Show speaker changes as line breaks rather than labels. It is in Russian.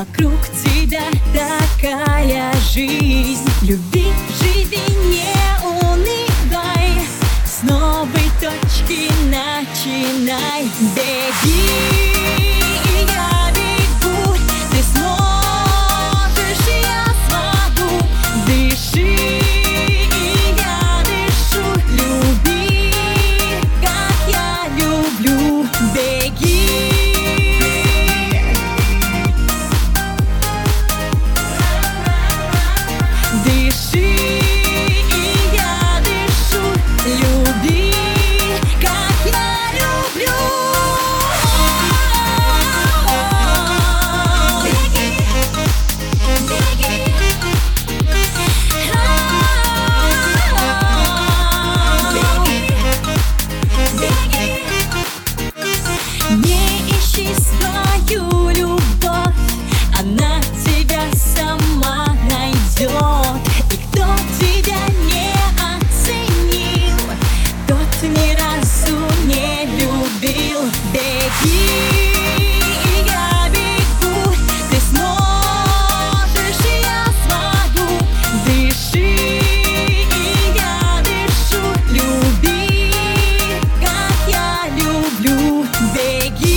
вокруг тебя такая жизнь. Люби, живи, не унывай, с новой точки начинай. Беги, и я бегу, ты сможешь, и я смогу. Дыши, и я дышу, люби, как я люблю. Беги. Дыши, и я дышу, люби, как я люблю. Беги, беги, беги, беги. Не ищи свою любовь, она тебя сама найдет. И кто тебя не оценил, тот ни разу не любил. Беги, и я бегу, ты сможешь, и я смогу. Дыши, и я дышу, люби, как я люблю. Беги.